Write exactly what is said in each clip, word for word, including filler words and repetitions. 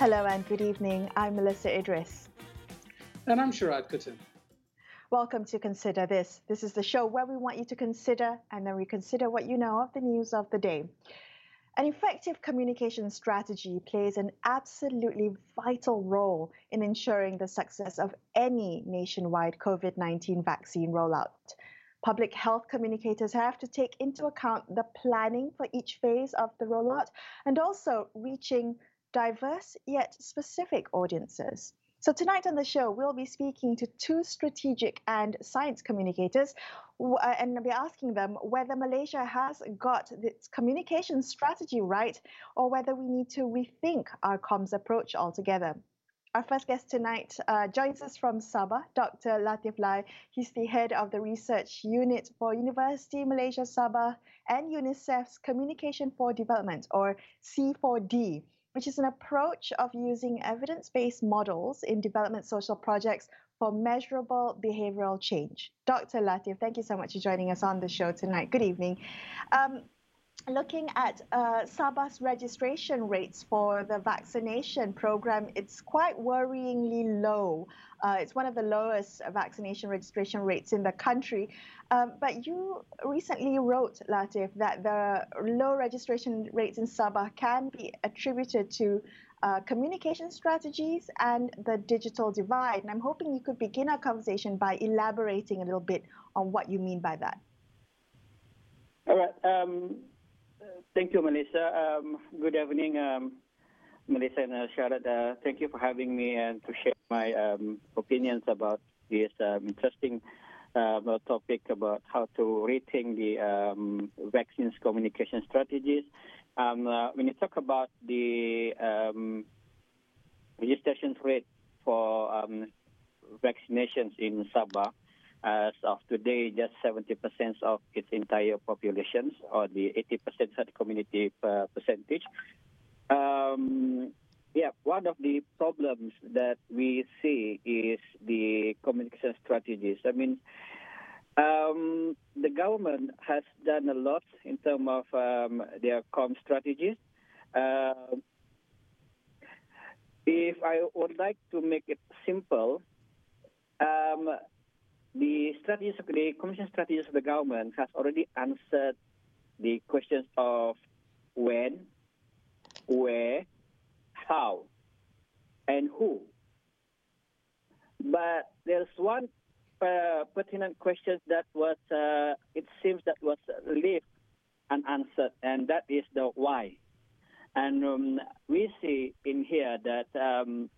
Hello and good evening. I'm Melissa Idris. And I'm Sharad Kuttan. Welcome to Consider This. This is the show where we want you to consider and then reconsider what you know of the news of the day. An effective communication strategy plays an absolutely vital role in ensuring the success of any nationwide COVID nineteen vaccine rollout. Public health communicators have to take into account the planning for each phase of the rollout and also reaching diverse yet specific audiences. So, tonight on the show, we'll be speaking to two strategic and science communicators uh, and we'll be asking them whether Malaysia has got its communication strategy right or whether we need to rethink our comms approach altogether. Our first guest tonight uh, joins us from Sabah, Doctor Latif Lai. He's the head of the research unit for University Malaysia Sabah and UNICEF's Communication for Development, or C four D, which is an approach of using evidence-based models in development social projects for measurable behavioral change. Doctor Latif, thank you so much for joining us on the show tonight. Good evening. Um, Looking at uh, Sabah's registration rates for the vaccination program, it's quite worryingly low. Uh, it's one of the lowest vaccination registration rates in the country. Um, but you recently wrote, Latif, that the low registration rates in Sabah can be attributed to uh, communication strategies and the digital divide. And I'm hoping you could begin our conversation by elaborating a little bit on what you mean by that. All right. Um... Thank you, Melissa. Um, good evening, um, Melissa and uh, Sharad. Uh, thank you for having me and to share my um, opinions about this um, interesting uh, topic about how to rethink the um, vaccines communication strategies. Um, uh, when you talk about the um, registration rate for um, vaccinations in Sabah, as of today, just seventy percent of its entire population, or the eighty percent herd community uh, percentage. Um, yeah, one of the problems that we see is the communication strategies. I mean, um, the government has done a lot in terms of um, their comm strategies. Uh, if I would like to make it simple, um, The strategies, the communication strategies of the government has already answered the questions of when, where, how, and who. But there's one uh, pertinent question that was, uh, it seems that was left unanswered, and that is the why. And um, we see in here that um,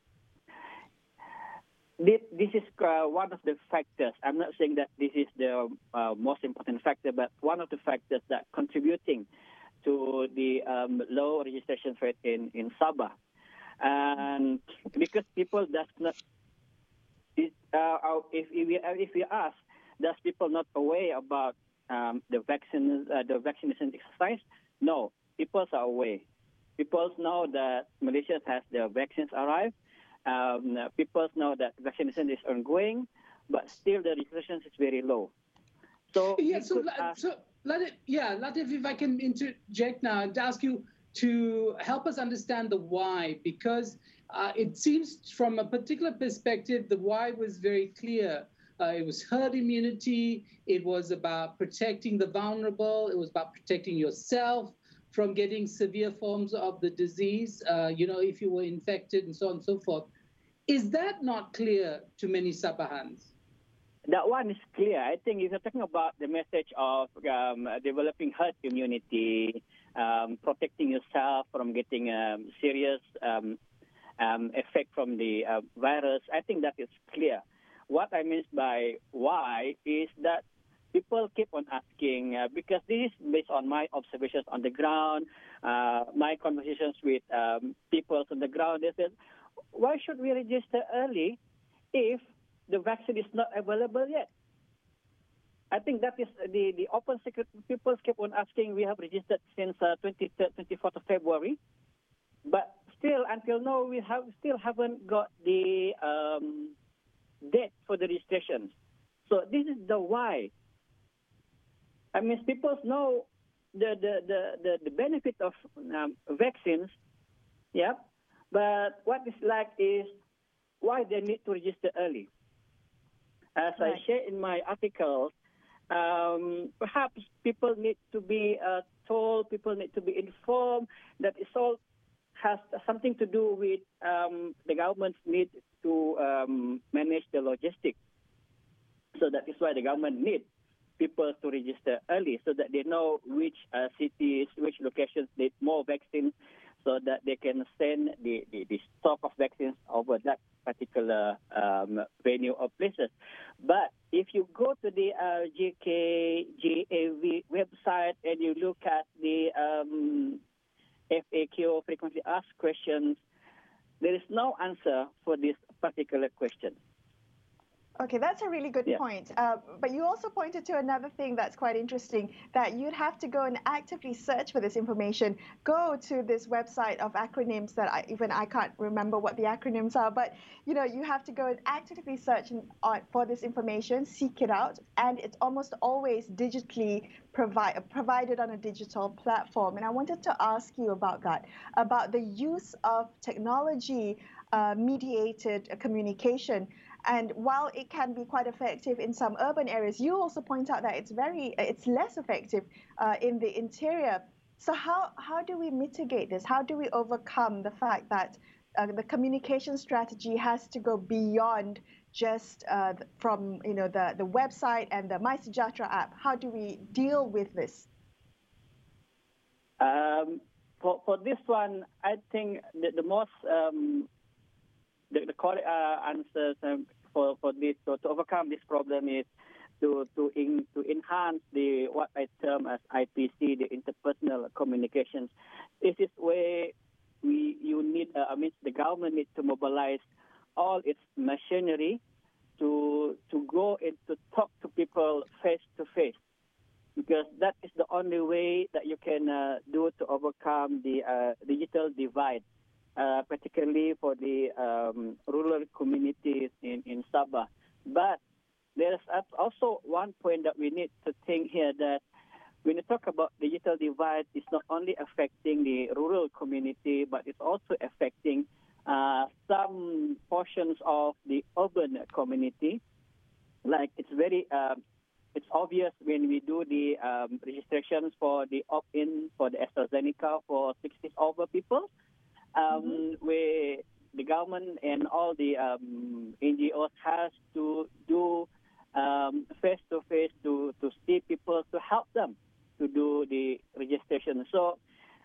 This is uh, one of the factors. I'm not saying that this is the uh, most important factor, but one of the factors that contributing to the um, low registration rate in, in Sabah. And because people does not, uh, if, if, we, if we ask, does people not aware about um, the vaccine, uh, the vaccination exercise? No, people are aware. People know that Malaysia has the vaccines arrived. Um, people know that vaccination is ongoing, but still the registration is very low. So yeah, so, ask... so let it, yeah, Latif, if I can interject now and ask you to help us understand the why, because uh, it seems from a particular perspective, the why was very clear. Uh, it was herd immunity. It was about protecting the vulnerable. It was about protecting yourself from getting severe forms of the disease, uh, you know, if you were infected and so on and so forth. Is that not clear to many Sabahans? That one is clear. I think if you're talking about the message of um, developing herd immunity, um, protecting yourself from getting um, serious um, um, effect from the uh, virus, I think that is clear. What I mean by why is that people keep on asking, uh, because this is based on my observations on the ground, uh, my conversations with um, people on the ground. They said, why should we register early if the vaccine is not available yet? I think that is the, the open secret. People keep on asking. We have registered since uh, twenty-third, twenty-fourth of February, but still until now we have still haven't got the um, date for the registration. So this is the why. I mean, people know the the the, the, the benefit of um, vaccines, yeah, But what is like is why they need to register early. As right. I shared in my article, um, perhaps people need to be uh, told, people need to be informed that it's all has something to do with um, the government's need to um, manage the logistics. So that is why the government needs people to register early so that they know which uh, cities, which locations need more vaccines so that they can send the, the, the stock of vaccines over that particular um, venue or places. But if you go to the uh, G K G A V website and you look at the um, F A Q, frequently asked questions, there is no answer for this particular question. Okay, that's a really good yeah. point. Uh, but you also pointed to another thing that's quite interesting, that you'd have to go and actively search for this information. Go to this website of acronyms that I, even I can't remember what the acronyms are, but you know, you have to go and actively search in, uh, for this information, seek it out, and it's almost always digitally provi- provided on a digital platform. And I wanted to ask you about that, about the use of technology uh, mediated communication. And while it can be quite effective in some urban areas, you also point out that it's very, it's less effective uh, in the interior. So how, how do we mitigate this? How do we overcome the fact that uh, the communication strategy has to go beyond just uh, from you know the, the website and the MySejahtera app? How do we deal with this? Um, for, for this one, I think the, the most um, The, the correct uh, answers um, for, for this so to overcome this problem is to to in, to enhance the what I term as I P C, the interpersonal communications. This is where we you need uh, I mean the government needs to mobilize all its machinery to to go and to talk to people face to face, because that is the only way that you can uh, do to overcome the uh, digital divide. Uh, particularly for the um, rural communities in, in Sabah. But there's also one point that we need to think here, that when you talk about digital divide, it's not only affecting the rural community, but it's also affecting uh, some portions of the urban community. Like it's very, um, it's obvious when we do the um, registrations for the opt-in for the AstraZeneca for sixty over people, Um, mm-hmm. where the government and all the um, N G Os has to do um, face-to-face to, to see people to help them to do the registration. So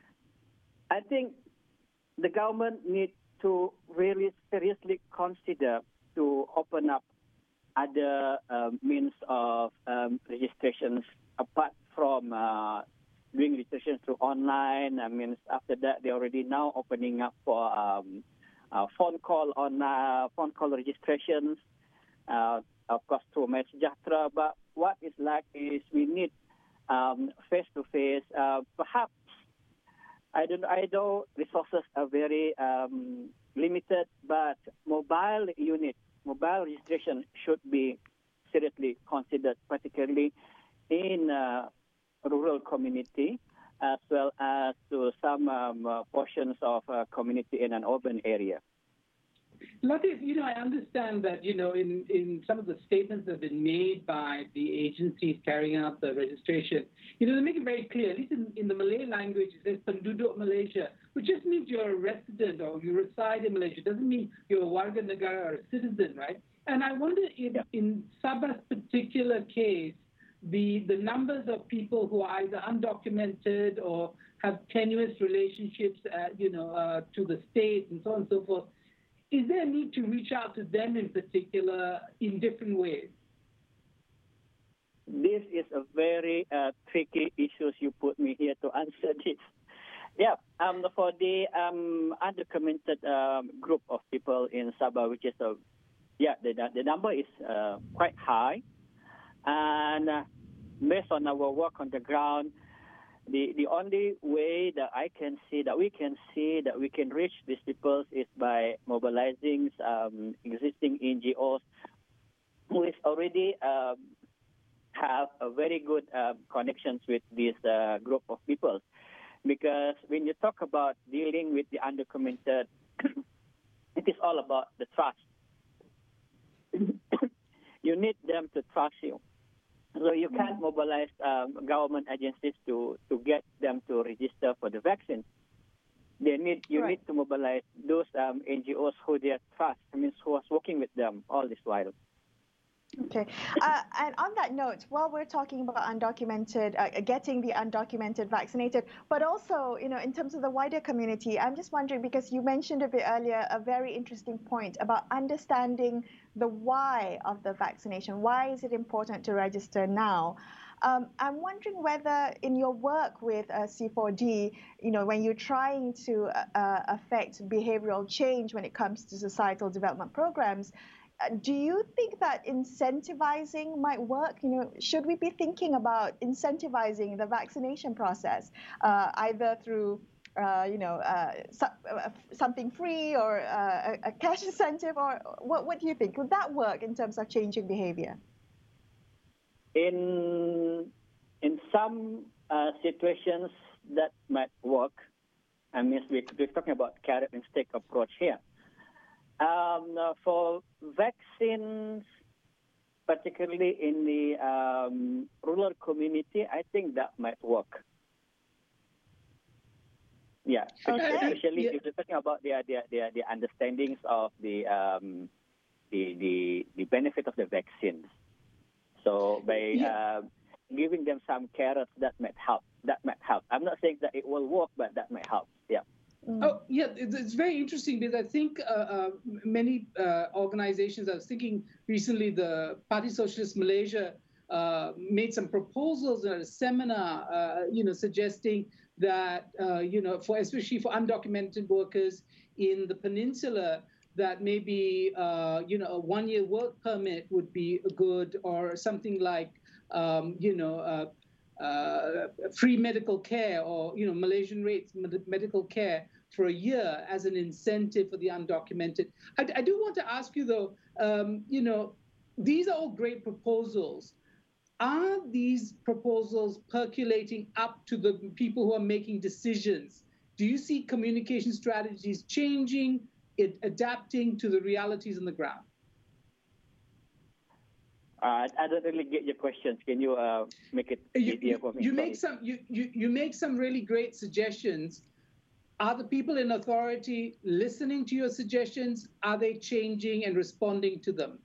I think the government needs to really seriously consider to open up other um, means of um, registrations apart from uh, doing registration through online. I mean, after that, they're already now opening up for um, uh, phone call on uh, phone call registrations, uh, of course, through MySejahtera. But what is like is we need um, face-to-face. Uh, perhaps, I don't, I know resources are very um, limited, but mobile unit, mobile registration should be seriously considered, particularly in uh, rural community, as well as to some um, uh, portions of uh, community in an urban area. Latif, you know, I understand that, you know, in, in some of the statements that have been made by the agencies carrying out the registration, you know, they make it very clear, at least in, in the Malay language, it says penduduk Malaysia, which just means you're a resident or you reside in Malaysia. It doesn't mean you're a warga negara or a citizen, right? And I wonder if yeah. in Sabah's particular case, the the numbers of people who are either undocumented or have tenuous relationships, uh, you know, uh, to the state and so on and so forth, is there a need to reach out to them in particular in different ways? This is a very uh, tricky issue you put me here to answer this. Yeah, um, for the um, undocumented um, group of people in Sabah, which is a, yeah, the, the number is uh, quite high. And uh, based on our work on the ground, the, the only way that I can see, that we can see, that we can reach these people is by mobilizing um, existing N G Os who is already um, have a very good uh, connections with this uh, group of people. Because when you talk about dealing with the undocumented it is all about the trust. You need them to trust you. So you can't mobilize um, government agencies to, to get them to register for the vaccine. They need you Right. need to mobilize those um, N G Os who they trust. I mean, who was working with them all this while. Okay. Uh, and on that note, while we're talking about undocumented, uh, getting the undocumented vaccinated, but also, you know, in terms of the wider community, I'm just wondering, because you mentioned a bit earlier a very interesting point about understanding the why of the vaccination. Why is it important to register now? Um, I'm wondering whether in your work with uh, C four D, you know, when you're trying to uh, affect behavioral change when it comes to societal development programs, do you think that incentivizing might work? You know, should we be thinking about incentivizing the vaccination process, uh, either through, uh, you know, uh, so, uh, something free or uh, a, a cash incentive, or what? What do you think? Would that work in terms of changing behavior? In in some uh, situations, that might work. I mean, we, we're talking about carrot and stick approach here. Um, for vaccines, particularly in the um, rural community, I think that might work. Yeah, Okay. especially Yeah. if you're talking about the the the, the understandings of the um, the the the benefit of the vaccines. So by Yeah. uh, giving them some carrots, that might help. That might help. I'm not saying that it will work, but that might help. Yeah. Oh, yeah, it's it's very interesting because I think uh, uh, many uh, organizations, I was thinking recently, the Party Socialist Malaysia uh, made some proposals at a seminar, uh, you know, suggesting that, uh, you know, for especially for undocumented workers in the peninsula, that maybe, uh, you know, a one-year work permit would be good, or something like, um, you know, uh, uh, free medical care, or, you know, Malaysian rates med- medical care for a year as an incentive for the undocumented. I, I do want to ask you, though, um, you know, these are all great proposals. Are these proposals percolating up to the people who are making decisions? Do you see communication strategies changing, it adapting to the realities on the ground? Uh, I don't really get your questions. Can you uh, make it You, easier you, for me? you Sorry. make some you, you, you make some really great suggestions. Are the people in authority listening to your suggestions? Are they changing and responding to them?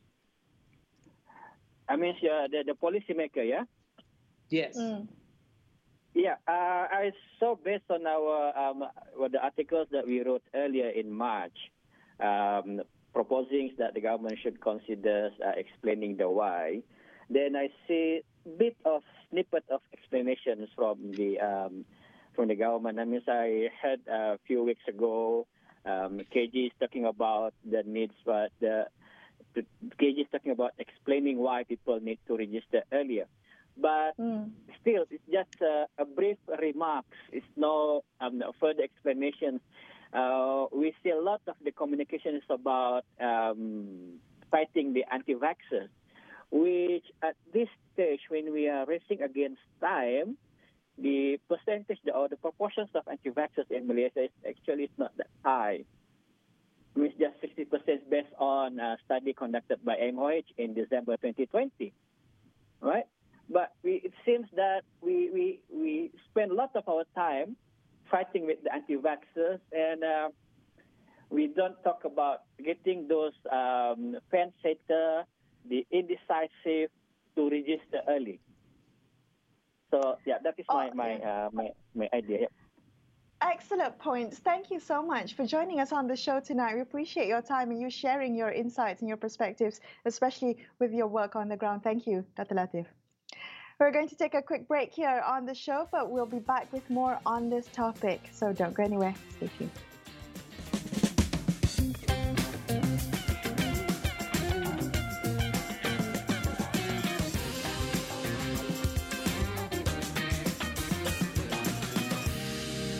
I mean, uh, the the policymaker, yeah. Yes. Mm. Yeah, uh, I saw based on our um, well, the articles that we wrote earlier in March, um, proposing that the government should consider uh, explaining the why. Then I see a bit of snippet of explanations from the um, from the government. I mean, I heard a few weeks ago, um, K G is talking about the needs, but the, the K G is talking about explaining why people need to register earlier. But Mm. still, it's just uh, a brief remarks. It's no um, further explanation. Uh, we see a lot of the communication is about um, fighting the anti-vaxxers, which at this stage, when we are racing against time, the percentage or the proportions of anti-vaxxers in Malaysia is actually not that high. It's just sixty percent based on a study conducted by M O H in December twenty twenty, right? But we, it seems that we, we, we spend a lot of our time fighting with the anti-vaxxers, and uh, we don't talk about getting those um, fence-sitter, the indecisive, to register early. So, yeah, that is my, Oh, my, yeah. uh, my, my idea. Yeah. Excellent points. Thank you so much for joining us on the show tonight. We appreciate your time and you sharing your insights and your perspectives, especially with your work on the ground. Thank you, Doctor Latif. We're going to take a quick break here on the show, but we'll be back with more on this topic. So don't go anywhere. Stay tuned.